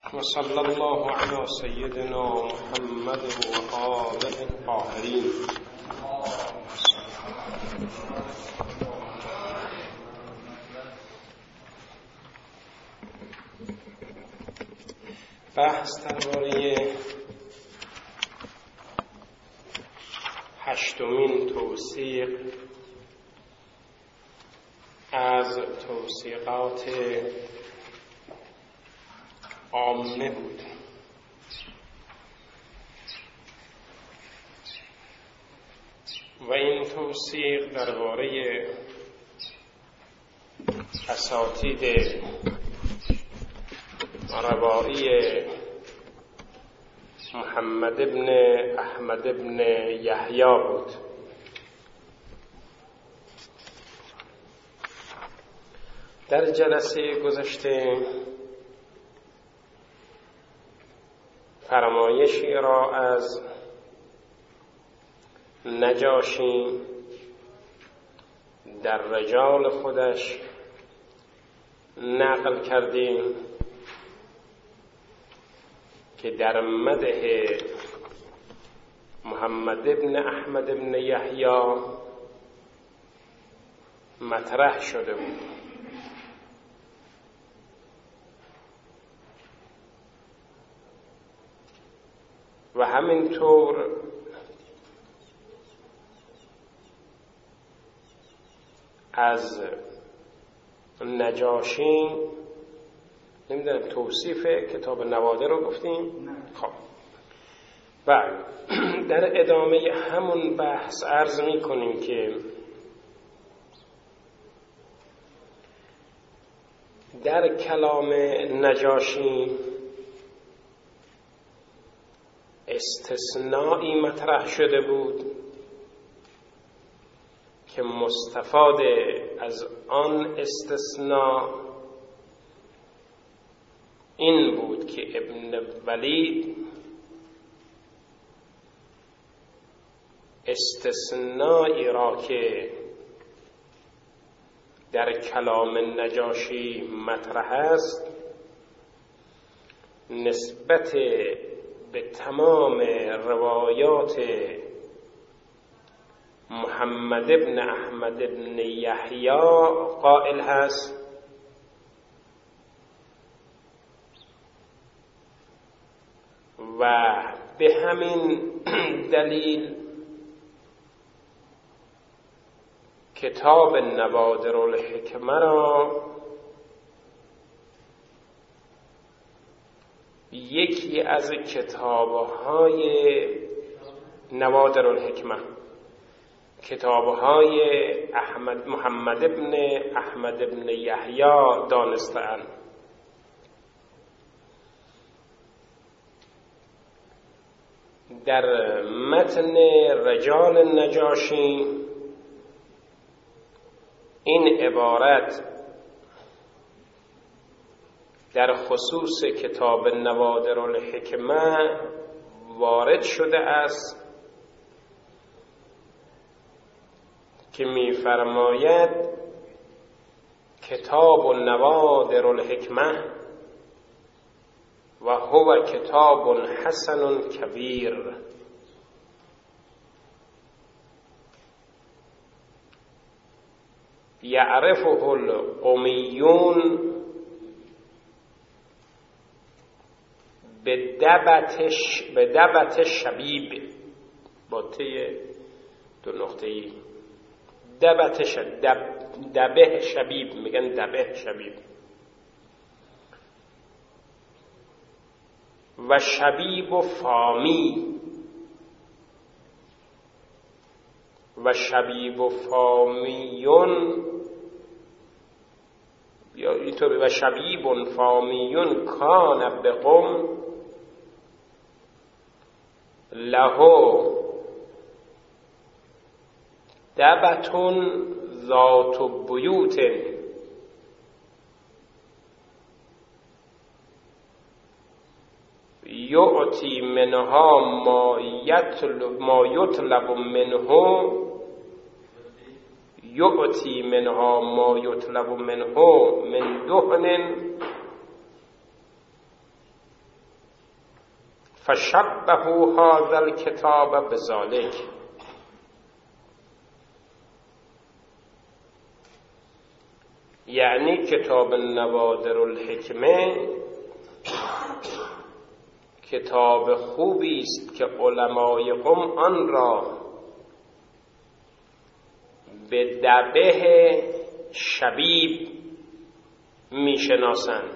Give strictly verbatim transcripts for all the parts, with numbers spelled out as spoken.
وصلى الله على سيدنا محمد وآله الطاهرين. بحث درباره هشتمین توثیق از توثیقات عامه بود. و این توثیق درباره اساتید روایی محمد بن احمد بن یحیی بود. در جلسه گذشته فرمایشی را از نجاشی در رجال خودش نقل کردیم که در مدح محمد بن احمد بن یحیی مطرح شده بود. و همینطور از نجاشی نمیدونم توصیف کتاب نوادر رو گفتیم. خب و در ادامه همون بحث عرض می کنیم که در کلام نجاشی استثنایی مطرح شده بود که مستفاد از آن استثناء این بود که ابن ولید استثنایی را که در کلام نجاشی مطرح است نسبت به تمام روایات محمد بن احمد بن یحیی قائل هست و به همین دلیل کتاب نوادر الحکمه را یکی از کتاب‌های نوادر الحکمه کتاب‌های احمد محمد بن احمد بن یحیی دانسته‌اند. در متن رجال نجاشی این عبارت در خصوص کتاب نوادر الحکمه وارد شده است که می‌فرماید کتاب نوادر الحکمه و هو کتاب حسن کبیر یعرفه الامیون به دبتش به دبت شبیب با ته دو نقطه‌ای دبتش دب دبه شبیب میگن دبه شبیب و شبیب و فامی و شبیب و فامیون یا اینطوری و شبیب و فامیون کان بقم لهو دبتون ذات بیوت یعطی منها ما یطلب ما یطلب منه یعطی منها ما یطلب منه من دهن فشبهوا هذا الكتاب بذلك. یعنی کتاب نوادر الحکمه کتاب خوبی است که علمای قم آن را به دبه شبیب میشناسند.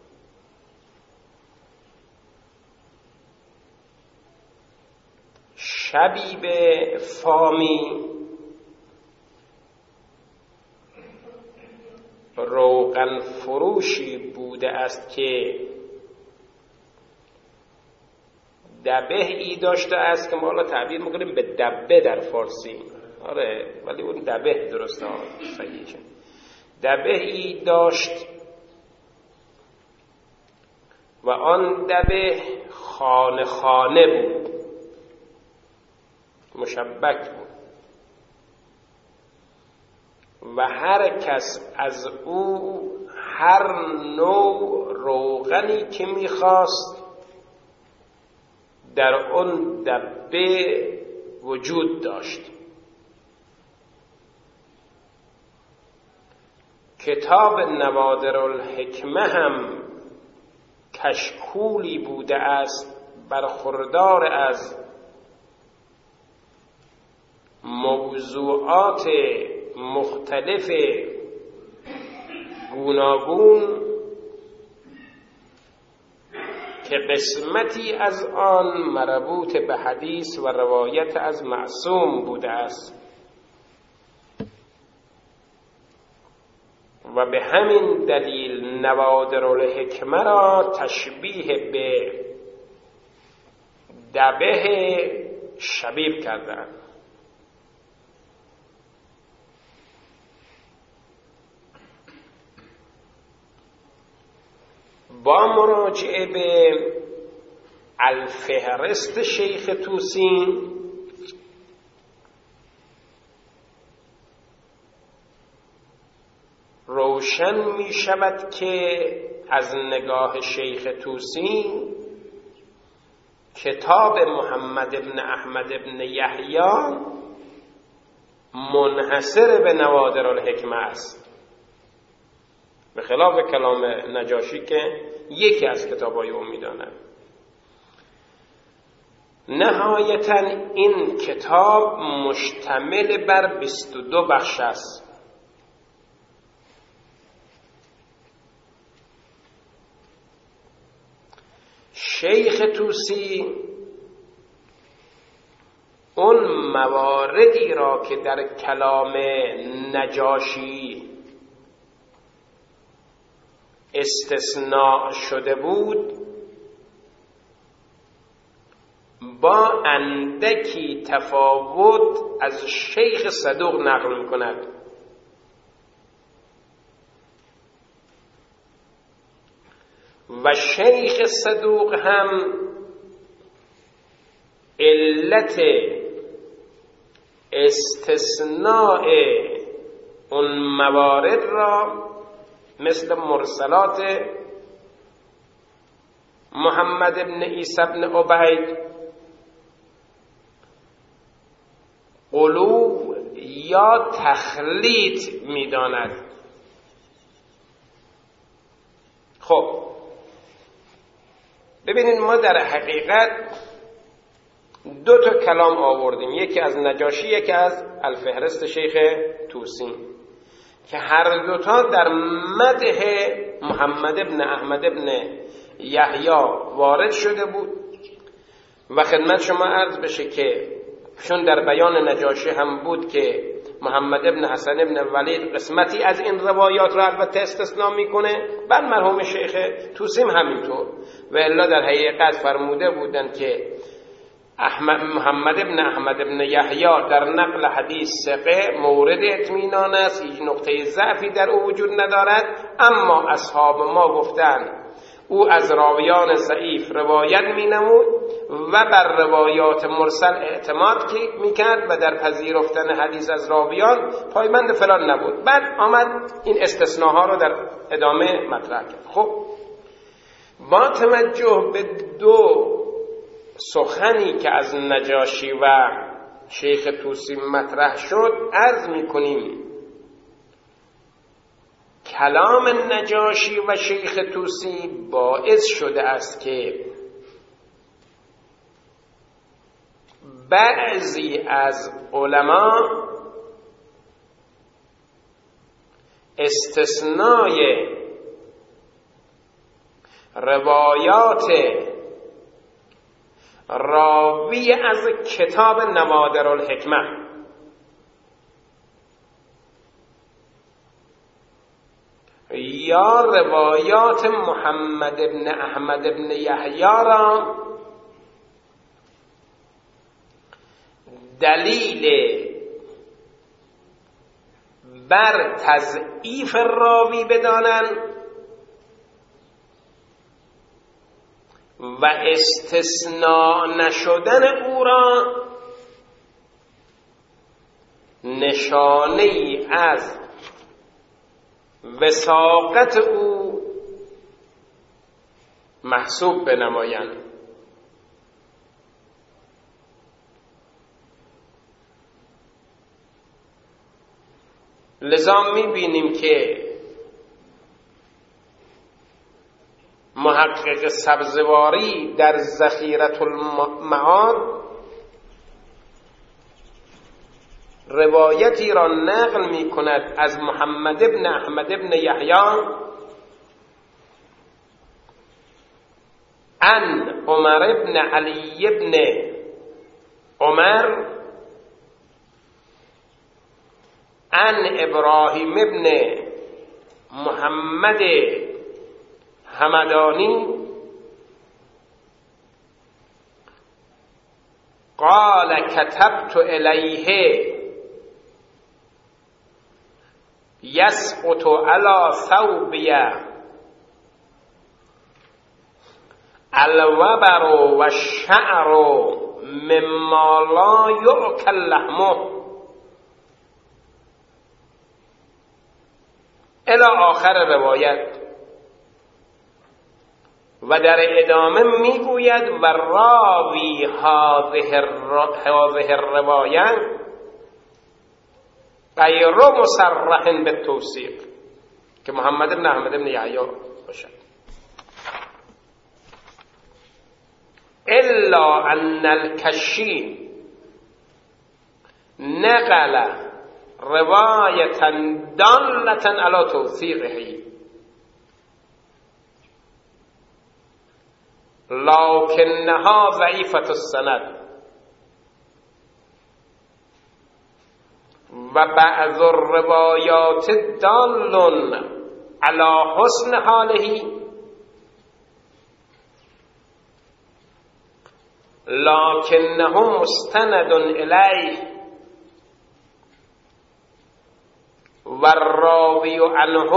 شبیب فامی روغن فروشی بوده است که دبه ای داشته است که ما حالا تعبیر میکنیم به دبه در فارسی. آره ولی اون دبه درسته ها صحیحه. دبه ای داشت و آن دبه خانه خانه بود، مشبک بود و هر کس از او هر نوع روغنی که میخواست در اون دبه وجود داشت. کتاب نوادر الحکمه هم کشکولی بوده است برخوردار از موضوعات مختلف گوناگون که قسمتی از آن مربوط به حدیث و روایت از معصوم بوده است و به همین دلیل نوادر الحکمه را تشبیه به دبه شبیب کردند. با مراجعه به الفهرست شیخ طوسی روشن می شود که از نگاه شیخ طوسی کتاب محمد ابن احمد ابن یحیی منحصر به نوادر الحکمه است، به خلاف کلام نجاشی که یکی از کتاب‌های او می‌داند. نهایتاً این کتاب مشتمل بر بیست و دو بخش است. شیخ طوسی اون مواردی را که در کلام نجاشی استثناء شده بود با اندکی تفاوت از شیخ صدوق نقل می‌کند. و شیخ صدوق هم علت استثناء اون موارد را مثل مرسلات محمد ابن عیسی ابن عبید غلو یا تخلیط می‌داند. خب ببینید ما در حقیقت دو تا کلام آوردیم، یکی از نجاشی یکی از الفهرست شیخ طوسی که هر دوتا در مدح محمد ابن احمد ابن یحیی وارد شده بود و خدمت شما عرض بشه که چون در بیان نجاشی هم بود که محمد ابن حسن ابن ولید قسمتی از این روایات را البته استثناء میکنه، بعد مرحوم شیخ طوسی همینطور، و الا در حقیقت فرموده بودند که احمد محمد ابن احمد ابن یحیی در نقل حدیث ثقه مورد اطمینان است، هیچ نقطه ضعفی در او وجود ندارد، اما اصحاب ما گفتند او از راویان ضعیف روایت می‌نمود و بر روایات مرسل اعتماد می‌کرد و در پذیرفتن حدیث از راویان پایبند فلان نبود. بعد آمد این استثناها رو در ادامه مطرح کرد. خب با توجه به دو سخنی که از نجاشی و شیخ طوسی مطرح شد عرض میکنیم کلام نجاشی و شیخ طوسی باعث شده است که بعضی از علما استثنای روایات راوی از کتاب نوادر الحکمه یا روایات محمد بن احمد بن یحیی را دلیل بر تضعیف راوی بدانند و استثناء نشدن او را نشانه ای از وثاقت او محسوب بنمایند. لذا می‌بینیم که محقق سبزواری در ذخیرة المعاد روایتی را نقل می کند از محمد بن احمد بن یحیی عن عمر بن علی بن عمر عن ابراهیم بن محمد همدانی قال كتبت الیه یسقط علی ثوبی الوبر و الشعر مما لا یؤکل لحمه الی آخر روایت. و در ادامه میگوید و راوی هذه الروایه غیر مصرح بالتوثیق که محمد بن احمد بن یحیی باشد الا ان الکشی نقل روایة دالة على توثیقه لكنها ضعیفة السند و بعض الروایات دال على حسن حاله لكنه مستند الیه و الراوی عنه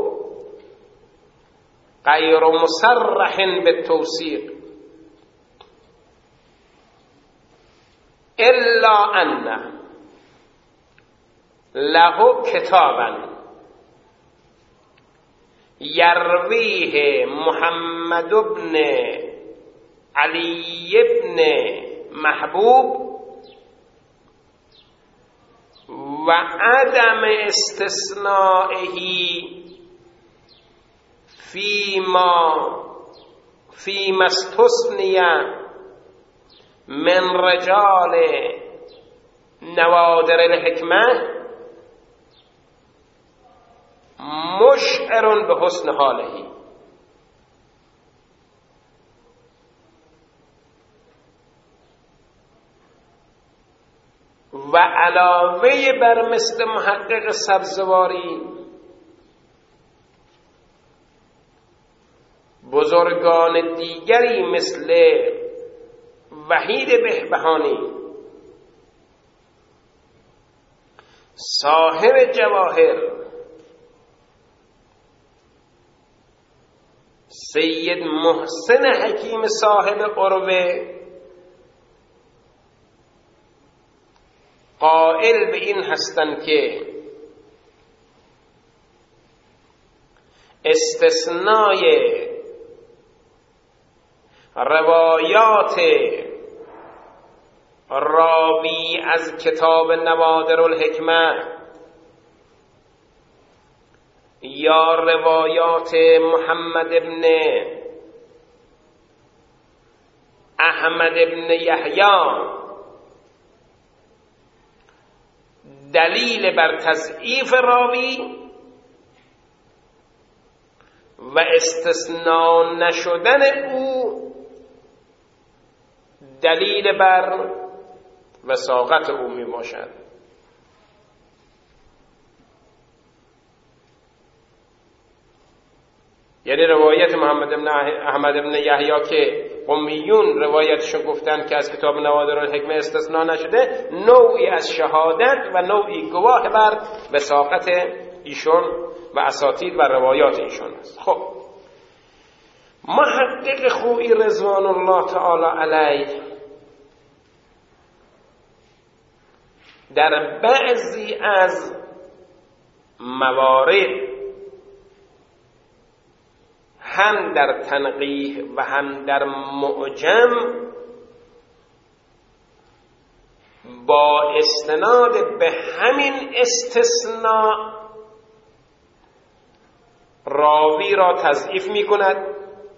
غیر مصرح بالتوثیق الا ان له کتابا یرویه محمد بن علی بن محبوب و عدم استثنائه فيما فيما استثني من رجال نوادر الحکمه مشعر بحسن حاله. و علاوه بر مثل محقق سبزواری بزرگان دیگری مثل وحید بهبهانی صاحب جواهر، سید محسن حکیم صاحب عروه قائل به این هستند که استثنای روایات راوی از کتاب نوادر الحکمه یا روایات محمد ابن احمد ابن یحیی دلیل بر تضعیف راوی و استثناء نشدن او دلیل بر وثاقت او می باشد. یعنی روایت محمد بن احمد بن یحیی که قمیون روایتشو گفتن که از کتاب نوادر الحکمه استثناء نشده، نوعی از شهادت و نوعی گواه بر وثاقت ایشون و اساطیر و روایات ایشون است. خب محقق خویی رضوان الله تعالی علیه در بعضی از موارد هم در تنقیح و هم در معجم با استناد به همین استثناء راوی را تضعیف می کند،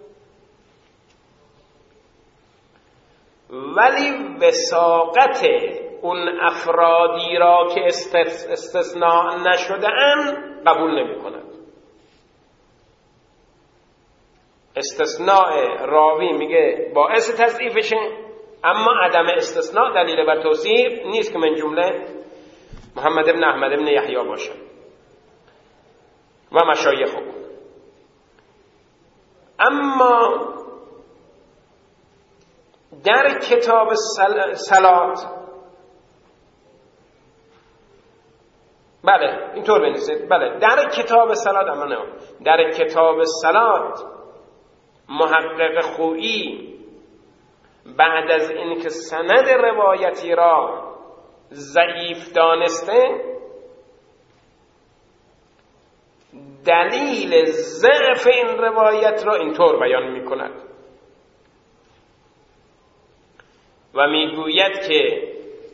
ولی وثاقت اون افرادی را که استثناء نشده اند قبول نمی کند. استثناء راوی میگه باعث تضعیفشه، اما عدم استثناء دلیل بر توصیف نیست که من جمله محمد بن احمد بن یحیی باشه و مشایخ او. اما در کتاب صلات بله اینطور بنویسید، بله در کتاب صلات، اما نه در کتاب صلات محقق خویی بعد از اینکه سند روایتی را ضعیف دانسته دلیل ضعف این روایت را اینطور بیان می کند و میگوید که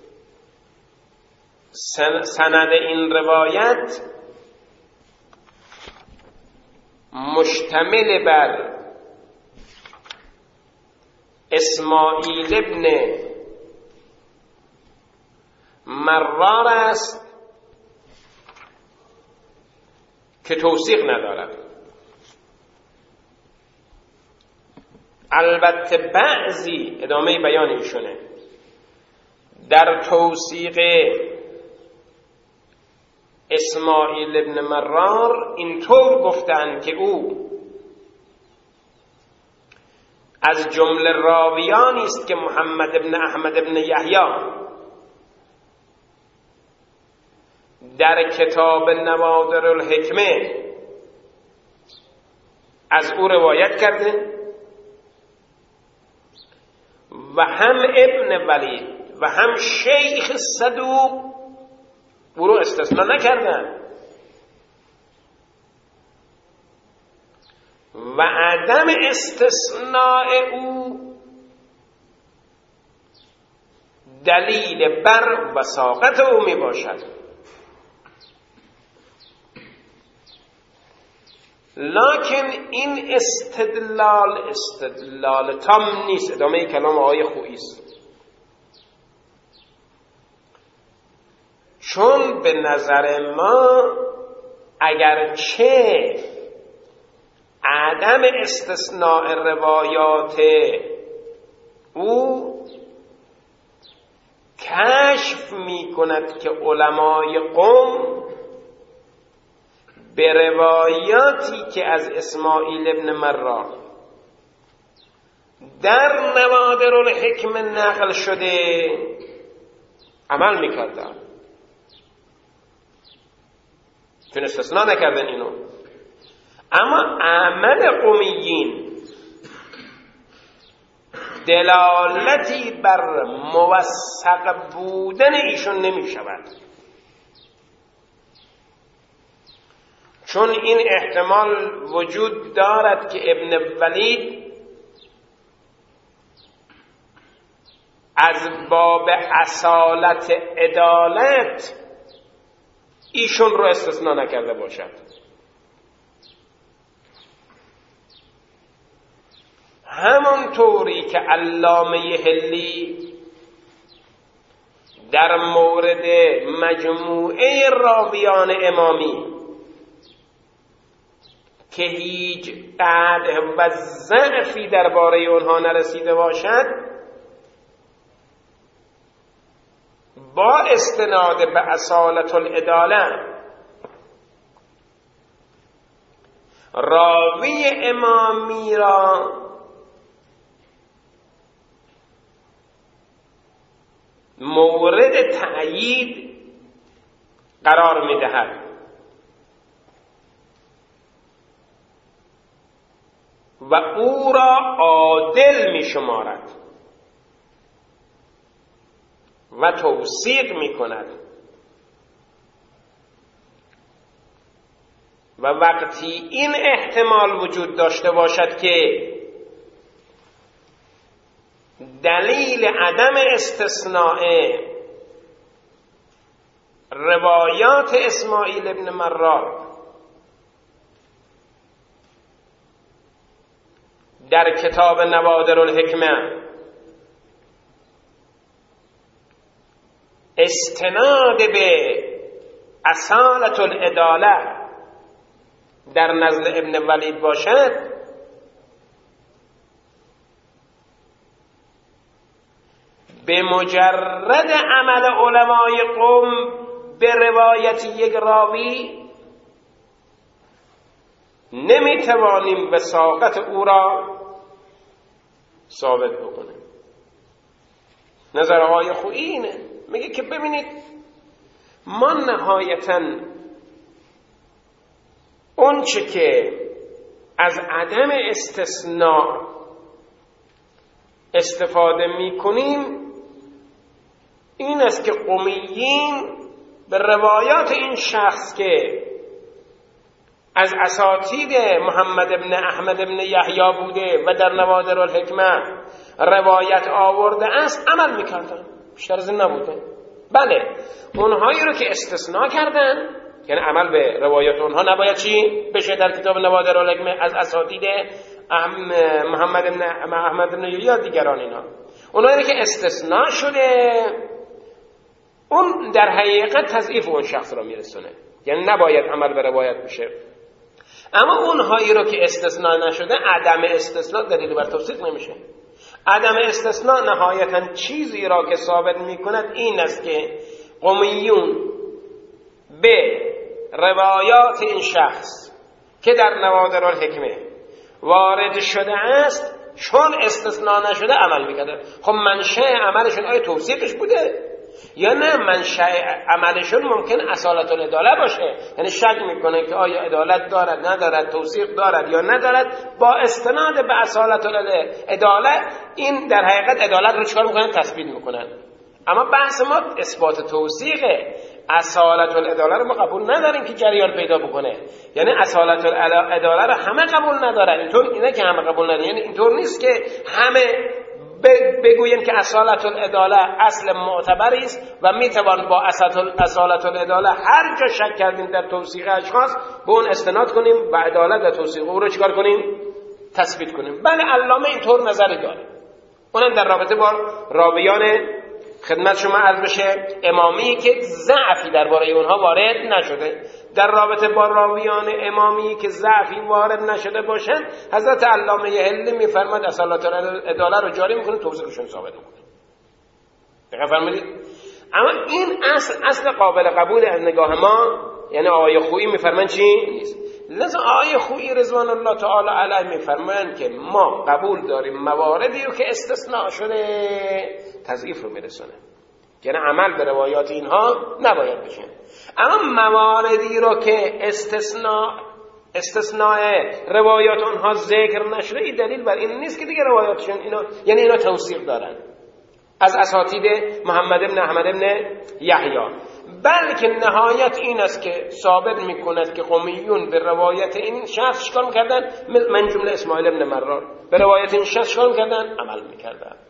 سند این روایت مشتمل بر اسماعیل ابن مرار است که توثیق ندارد. البته بعضی ادامه بیان ایشونه در توثیق اسماعیل ابن مرار اینطور گفتند که او از جمله راویانی است که محمد ابن احمد ابن یحیی در کتاب نوادر الحکمه از او روایت کرده و هم ابن ولید و هم شیخ صدوق او رو استثناء نکردن و عدم استثناء او دلیل بر وثاقت او می باشد. لکن این استدلال استدلال تام نیست. ادامه کلام آقای خویی است. چون به نظر ما اگرچه عدم استثناء روایات او کشف می کند که علمای قوم به روایاتی که از اسماعیل ابن مرار در نوادر الحکمه نقل شده عمل میکردن، چون استثناء نکردن اینو. اما عمل قومیین دلالتی بر موثق بودن ایشون نمی شود، چون این احتمال وجود دارد که ابن ولید از باب اصالت عدالت ایشون رو استثناء نکرده باشد. همانطوری که علامه حلی در مورد مجموعه راویان امامی که هیچ قدح و ضعفی درباره اونها نرسیده باشد، با استناد به اصالت العداله راوی امامی را مورد تأیید قرار می‌دهد و او را عادل می‌شمارد و توثیق می‌کند و وقتی این احتمال وجود داشته باشد که دلیل عدم استثناء روایات اسماعیل ابن مراد در کتاب نوادر الحکمه استناد به اصالت العداله در نزد ابن ولید باشد، به مجرد عمل علمای قوم به روایت یک راوی نمیتوانیم وثاقت او را ثابت بکنیم. نظر آقای خویی اینه، میگه که ببینید ما نهایتاً اون چه که از عدم استثناء استفاده میکنیم این است که قمیین به روایات این شخص که از اساتید محمد ابن احمد ابن یحیی بوده و در نوادر الحکمه روایت آورده است عمل میکردن، بیشتر از این نبوده. بله اونهایی رو که استثناء کردن، یعنی عمل به روایت اونها نباید چی بشه در کتاب نوادر الحکمه از اساتید محمد ابن احمد ابن یحیی دیگران، اینا اونهایی که استثناء شده اون در حقیقت تضعیف اون شخص را میرسونه، یعنی نباید عمل به روایت بشه. اما اونهایی رو که استثناء نشده عدم استثناء دلیل بر توثیق نمیشه. عدم استثناء نهایتا چیزی را که ثابت میکند این است که قمیون به روایات این شخص که در نوادر الحکمه وارد شده است چون استثناء نشده عمل میکرده. خب منشأ عملشون آیا توثیقش بوده یا نه؟ منشأ عملشون ممکن اصالت العداله باشه، یعنی شک میکنه که آیا عدالت دارد ندارد، توثیق دارد یا ندارد. با استناد به اصالت العداله این در حقیقت عدالت رو چکار میکنن؟ تثبیت میکنن. اما بحث ما اثبات توثیقه. اصالت العداله رو ما قبول نداریم که جریان پیدا بکنه، یعنی اصالت العداله رو همه قبول ندارن. اینطور اینه که همه قبول ندارن، یعنی اینطور نیست که همه بگویم که اصالت العداله اصل معتبری است و میتوان با اصالت العداله هر جا شک کردیم در توثیق اشخاص به اون استناد کنیم و عدالت و توثیق او رو چیکار کنیم؟ تثبیت کنیم. بله علامه اینطور نظری داره، اونم در رابطه با راویان خدمت شما عرض بشه امامی که ضعفی درباره اونها وارد نشده. در رابطه با راویان امامی که ضعفی وارد نشده باشن حضرت علامه حلی میفرماد اصالت العداله رو جاری میکنه، توثیقشون ثابت میکنه. دقیق فرمودید؟ اما این اصل اصل قابل قبول از نگاه ما، یعنی آقای خویی میفرمان چی نیست. لذا آقای خویی رضوان الله تعالی علیه میفرمان که ما قبول داریم مواردی رو که استثناء شده تضعیف رو میرسونه، یعنی عمل به روایات اینها نباید بشه. اما مواردی رو که استثناء استثناء روایات اونها ذکر نشده این دلیل بر این نیست که دیگه روایاتشون اینا یعنی اینا توثیق دارن از اساتید محمد ابن احمد ابن یحیی، بلکه نهایت این است که ثابت میکند که قمیون به روایت این شخص چیکار میکردن؟ من جمله اسماعیل ابن مراد به روایت این شخص چیکار میکردن؟ عمل میکردن.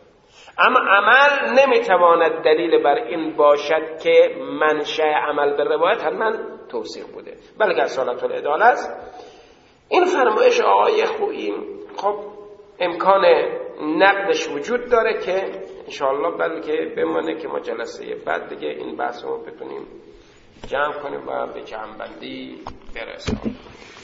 اما عمل نمیتواند دلیل بر این باشد که منشأ عمل به روایت حتما توثیق بوده، بلکه اصالت العدالت است. این فرمایش آقای خویی خب امکان نقدش وجود داره که انشاءالله بلکه بمانه که ما جلسه بعد دیگه این بحث رو بتونیم جمع کنیم و به جمع بندی برسیم.